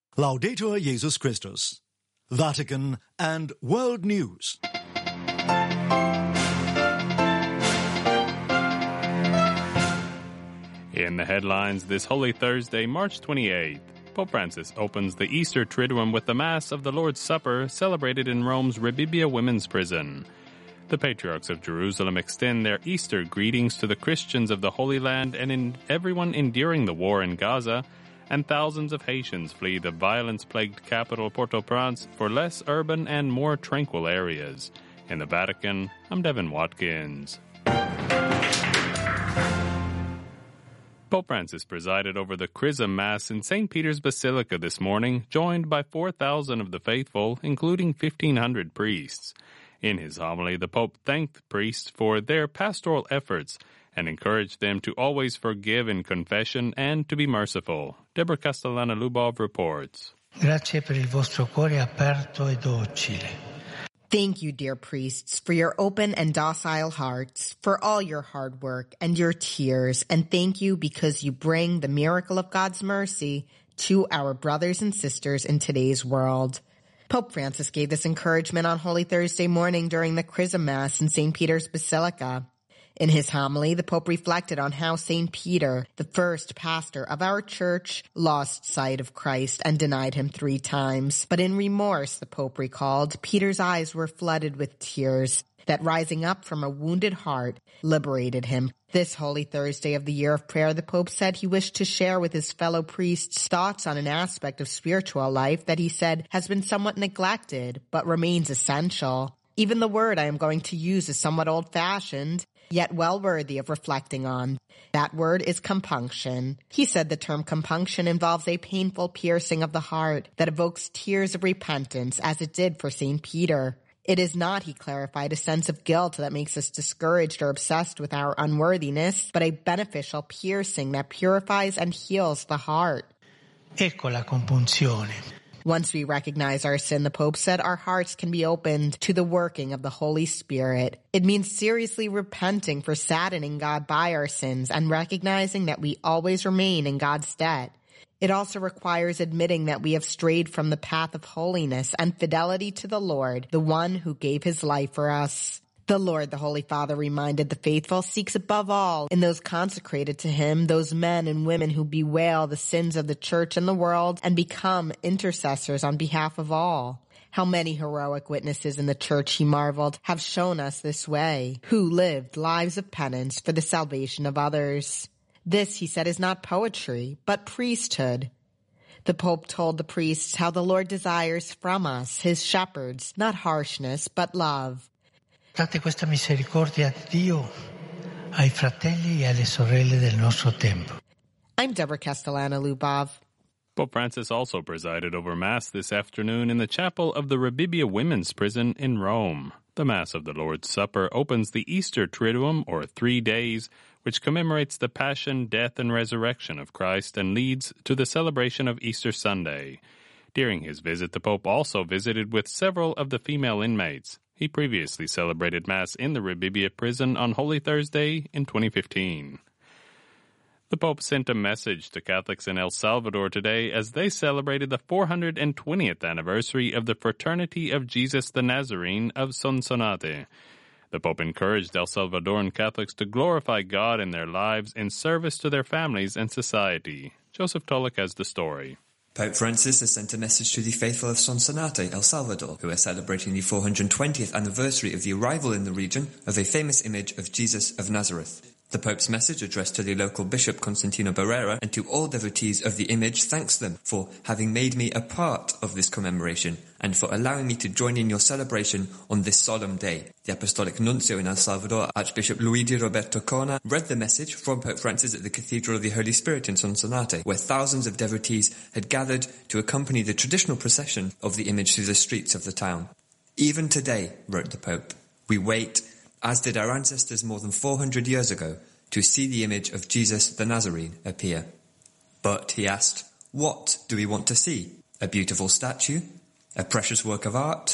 Laudetur Jesus Christus. Vatican and World News. In the headlines this Holy Thursday, March 28th, Pope Francis opens the Easter Triduum with the Mass of the Lord's Supper celebrated in Rome's Rebibbia Women's Prison. The Patriarchs of Jerusalem extend their Easter greetings to the Christians of the Holy Land and everyone enduring the war in Gaza, and thousands of Haitians flee the violence-plagued capital Port-au-Prince for less urban and more tranquil areas. In the Vatican, I'm Devin Watkins. Pope Francis presided over the Chrism Mass in St. Peter's Basilica this morning, joined by 4,000 of the faithful, including 1,500 priests. In his homily, the Pope thanked priests for their pastoral efforts and encouraged them to always forgive in confession and to be merciful. Deborah Castellana-Lubov reports. Grazie per il vostro cuore aperto e docile. Thank you, dear priests, for your open and docile hearts, for all your hard work and your tears, and thank you because you bring the miracle of God's mercy to our brothers and sisters in today's world. Pope Francis gave this encouragement on Holy Thursday morning during the Chrism Mass in St. Peter's Basilica. In his homily, the Pope reflected on how St. Peter, the first pastor of our church, lost sight of Christ and denied him 3 times. But in remorse, the Pope recalled, Peter's eyes were flooded with tears that, rising up from a wounded heart, liberated him. This Holy Thursday of the Year of Prayer, the Pope said he wished to share with his fellow priests thoughts on an aspect of spiritual life that he said has been somewhat neglected, but remains essential. Even the word I am going to use is somewhat old-fashioned, yet well worthy of reflecting on. That word is compunction. He said the term compunction involves a painful piercing of the heart that evokes tears of repentance, as it did for St. Peter. It is not, he clarified, a sense of guilt that makes us discouraged or obsessed with our unworthiness, but a beneficial piercing that purifies and heals the heart. Ecco la compunzione. Once we recognize our sin, the Pope said, our hearts can be opened to the working of the Holy Spirit. It means seriously repenting for saddening God by our sins and recognizing that we always remain in God's debt. It also requires admitting that we have strayed from the path of holiness and fidelity to the Lord, the one who gave his life for us. The Lord, the Holy Father, reminded the faithful, seeks above all in those consecrated to him, those men and women who bewail the sins of the church and the world and become intercessors on behalf of all. How many heroic witnesses in the church, he marveled, have shown us this way, who lived lives of penance for the salvation of others. This, he said, is not poetry, but priesthood. The Pope told the priests how the Lord desires from us, his shepherds, not harshness, but love. Date questa misericordia a Dio, ai fratelli e alle sorelle del nostro tempo. I'm Deborah Castellana-Lubov. Pope Francis also presided over Mass this afternoon in the chapel of the Rebibbia Women's Prison in Rome. The Mass of the Lord's Supper opens the Easter Triduum, or 3 days, which commemorates the Passion, Death, and Resurrection of Christ and leads to the celebration of Easter Sunday. During his visit, the Pope also visited with several of the female inmates. He previously celebrated Mass in the Rebibbia prison on Holy Thursday in 2015. The Pope sent a message to Catholics in El Salvador today as they celebrated the 420th anniversary of the Fraternity of Jesus the Nazarene of Sonsonate. The Pope encouraged El Salvadoran Catholics to glorify God in their lives in service to their families and society. Joseph Tolik has the story. Pope Francis has sent a message to the faithful of Sonsonate, El Salvador, who are celebrating the 420th anniversary of the arrival in the region of a famous image of Jesus of Nazareth. The Pope's message, addressed to the local bishop Constantino Barrera and to all devotees of the image, thanks them for having made me a part of this commemoration and for allowing me to join in your celebration on this solemn day. The Apostolic Nuncio in El Salvador, Archbishop Luigi Roberto Corna, read the message from Pope Francis at the Cathedral of the Holy Spirit in Sonsonate, where thousands of devotees had gathered to accompany the traditional procession of the image through the streets of the town. Even today, wrote the Pope, we wait, as did our ancestors more than 400 years ago, to see the image of Jesus the Nazarene appear. But, he asked, what do we want to see? A beautiful statue? A precious work of art?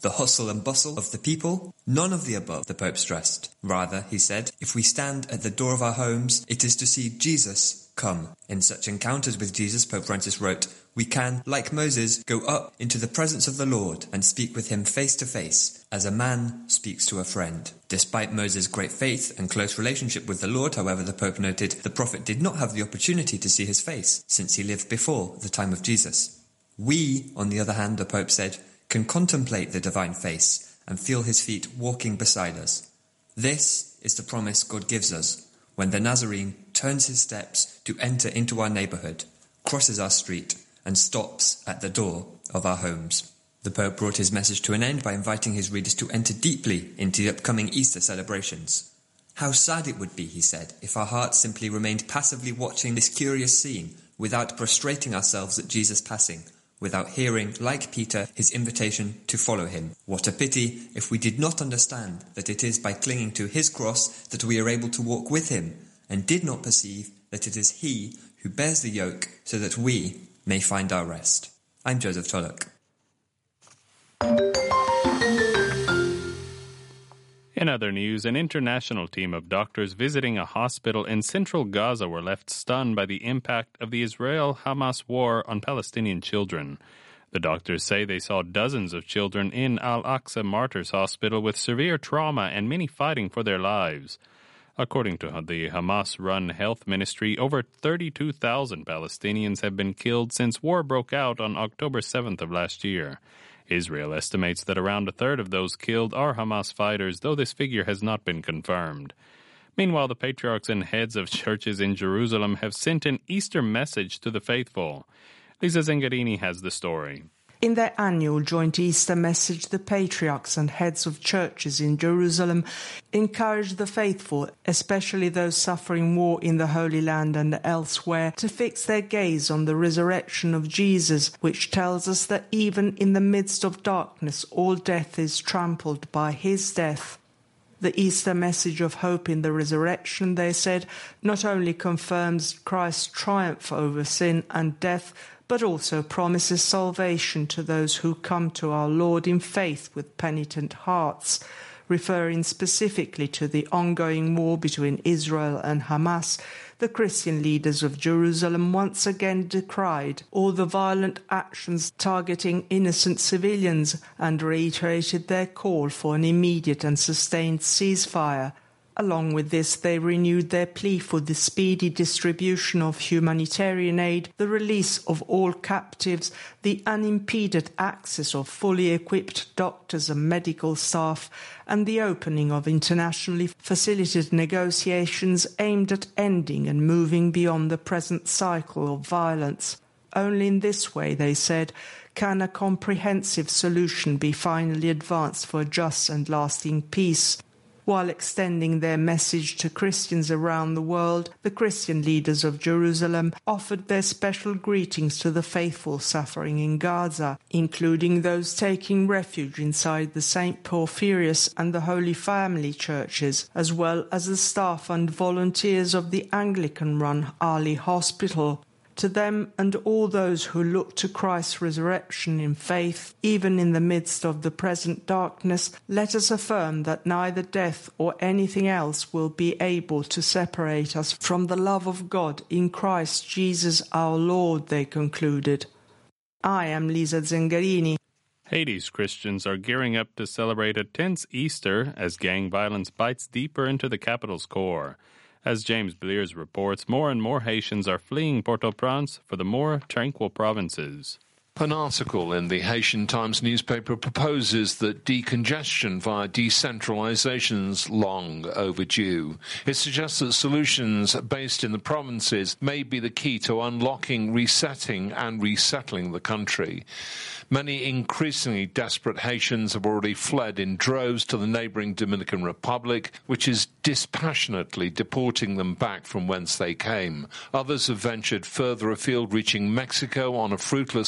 The hustle and bustle of the people? None of the above, the Pope stressed. Rather, he said, if we stand at the door of our homes, it is to see Jesus come. In such encounters with Jesus, Pope Francis wrote, we can, like Moses, go up into the presence of the Lord and speak with him face to face, as a man speaks to a friend. Despite Moses' great faith and close relationship with the Lord, however, the Pope noted, the prophet did not have the opportunity to see his face, since he lived before the time of Jesus. We, on the other hand, the Pope said, can contemplate the divine face and feel his feet walking beside us. This is the promise God gives us when the Nazarene turns his steps to enter into our neighbourhood, crosses our street, and stops at the door of our homes. The Pope brought his message to an end by inviting his readers to enter deeply into the upcoming Easter celebrations. How sad it would be, he said, if our hearts simply remained passively watching this curious scene without prostrating ourselves at Jesus' passing, without hearing, like Peter, his invitation to follow him. What a pity if we did not understand that it is by clinging to his cross that we are able to walk with him, and did not perceive that it is he who bears the yoke so that we may find our rest. I'm Joseph Tulloch. In other news, an international team of doctors visiting a hospital in central Gaza were left stunned by the impact of the Israel-Hamas war on Palestinian children. The doctors say they saw dozens of children in Al-Aqsa Martyrs Hospital with severe trauma and many fighting for their lives. According to the Hamas-run health ministry, over 32,000 Palestinians have been killed since war broke out on October 7th of last year. Israel estimates that around a third of those killed are Hamas fighters, though this figure has not been confirmed. Meanwhile, the patriarchs and heads of churches in Jerusalem have sent an Easter message to the faithful. Lisa Zengarini has the story. In their annual joint Easter message, the patriarchs and heads of churches in Jerusalem encourage the faithful, especially those suffering war in the Holy Land and elsewhere, to fix their gaze on the resurrection of Jesus, which tells us that even in the midst of darkness, all death is trampled by his death. The Easter message of hope in the resurrection, they said, not only confirms Christ's triumph over sin and death, but also promises salvation to those who come to our Lord in faith with penitent hearts, referring specifically to the ongoing war between Israel and Hamas. The Christian leaders of Jerusalem once again decried all the violent actions targeting innocent civilians and reiterated their call for an immediate and sustained ceasefire. Along with this, they renewed their plea for the speedy distribution of humanitarian aid, the release of all captives, the unimpeded access of fully equipped doctors and medical staff, and the opening of internationally facilitated negotiations aimed at ending and moving beyond the present cycle of violence. Only in this way, they said, can a comprehensive solution be finally advanced for a just and lasting peace. While extending their message to Christians around the world, the Christian leaders of Jerusalem offered their special greetings to the faithful suffering in Gaza, including those taking refuge inside the St. Porphyrius and the Holy Family churches, as well as the staff and volunteers of the Anglican-run Ali Hospital. To them and all those who look to Christ's resurrection in faith, even in the midst of the present darkness, let us affirm that neither death or anything else will be able to separate us from the love of God in Christ Jesus our Lord, they concluded. I am Lisa Zengarini. Haiti's Christians are gearing up to celebrate a tense Easter as gang violence bites deeper into the capital's core. As James Blears reports, more and more Haitians are fleeing Port-au-Prince for the more tranquil provinces. An article in the Haitian Times newspaper proposes that decongestion via decentralization is long overdue. It suggests that solutions based in the provinces may be the key to unlocking, resetting and resettling the country. Many increasingly desperate Haitians have already fled in droves to the neighboring Dominican Republic, which is dispassionately deporting them back from whence they came. Others have ventured further afield, reaching Mexico on a fruitless quest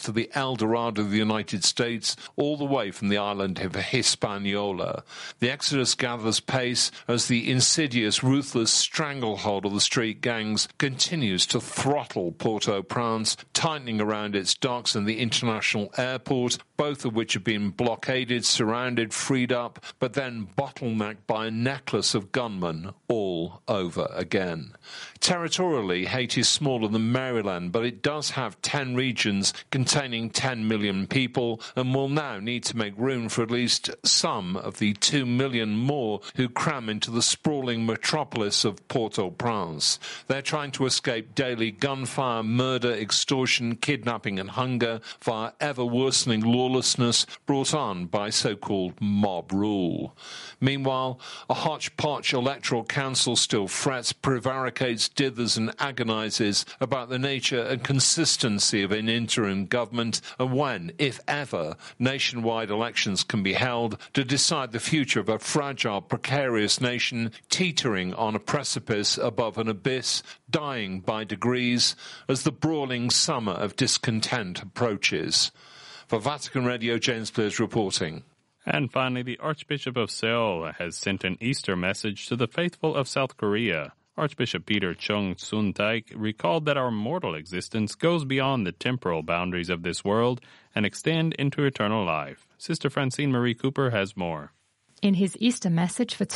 to the El Dorado of the United States, all the way from the island of Hispaniola. The exodus gathers pace as the insidious, ruthless stranglehold of the street gangs continues to throttle Port-au-Prince, tightening around its docks and the international airport, both of which have been blockaded, surrounded, freed up, but then bottlenecked by a necklace of gunmen all over again. Territorially, Haiti is smaller than Maryland, but it does have 10 regions containing 10 million people and will now need to make room for at least some of the 2 million more who cram into the sprawling metropolis of Port-au-Prince. They're trying to escape daily gunfire, murder, extortion, kidnapping and hunger via ever-worsening lawlessness brought on by so-called mob rule. Meanwhile, a hodgepodge electoral council still frets, prevaricates, dithers and agonizes about the nature and consistency of an interim government and when, if ever, nationwide elections can be held to decide the future of a fragile, precarious nation teetering on a precipice above an abyss, dying by degrees as the brawling summer of discontent approaches. For Vatican Radio, James Bliers reporting. And finally, the Archbishop of Seoul has sent an Easter message to the faithful of South Korea. Archbishop Peter Chung Sun-taek recalled that our mortal existence goes beyond the temporal boundaries of this world and extend into eternal life. Sister Francine Marie Cooper has more. In his Easter message for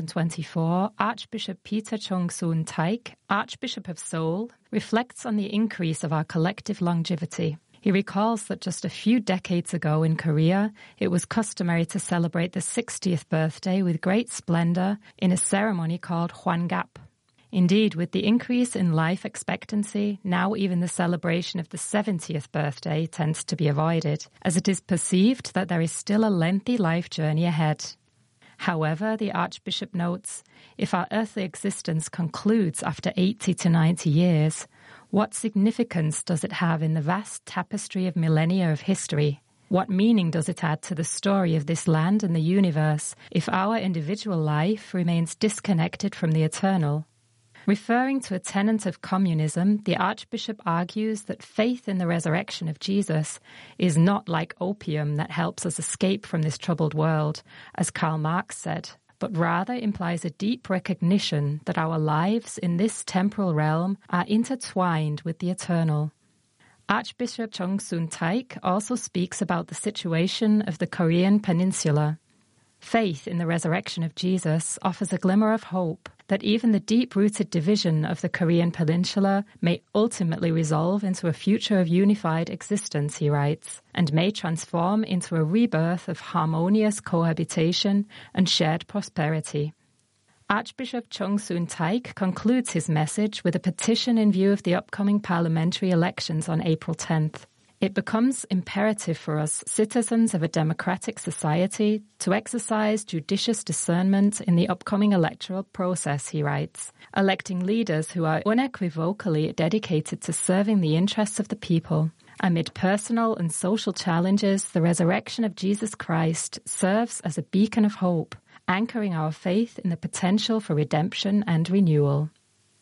2024, Archbishop Peter Chung Sun-taek, Archbishop of Seoul, reflects on the increase of our collective longevity. He recalls that just a few decades ago in Korea, it was customary to celebrate the 60th birthday with great splendor in a ceremony called Hwangap. Indeed, with the increase in life expectancy, now even the celebration of the 70th birthday tends to be avoided, as it is perceived that there is still a lengthy life journey ahead. However, the Archbishop notes, if our earthly existence concludes after 80 to 90 years, what significance does it have in the vast tapestry of millennia of history? What meaning does it add to the story of this land and the universe if our individual life remains disconnected from the eternal? Referring to a tenet of communism, the Archbishop argues that faith in the resurrection of Jesus is not like opium that helps us escape from this troubled world, as Karl Marx said, but rather implies a deep recognition that our lives in this temporal realm are intertwined with the eternal. Archbishop Chung Sun-taek also speaks about the situation of the Korean peninsula. Faith in the resurrection of Jesus offers a glimmer of hope that even the deep-rooted division of the Korean peninsula may ultimately resolve into a future of unified existence, he writes, and may transform into a rebirth of harmonious cohabitation and shared prosperity. Archbishop Chung Sun-taek concludes his message with a petition in view of the upcoming parliamentary elections on April 10th. It becomes imperative for us, citizens of a democratic society, to exercise judicious discernment in the upcoming electoral process, he writes, electing leaders who are unequivocally dedicated to serving the interests of the people. Amid personal and social challenges, the resurrection of Jesus Christ serves as a beacon of hope, anchoring our faith in the potential for redemption and renewal.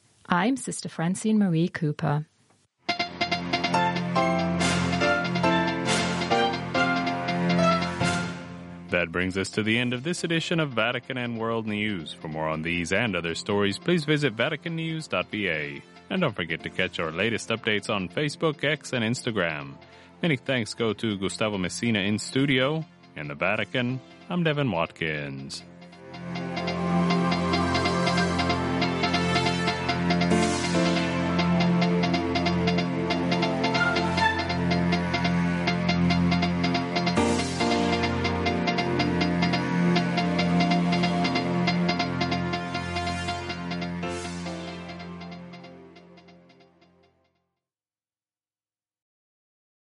I'm Sister Francine Marie Cooper. That brings us to the end of this edition of Vatican and World News. For more on these and other stories, please visit vaticannews.va. And don't forget to catch our latest updates on Facebook, X, and Instagram. Many thanks go to Gustavo Messina in studio. In the Vatican, I'm Devin Watkins.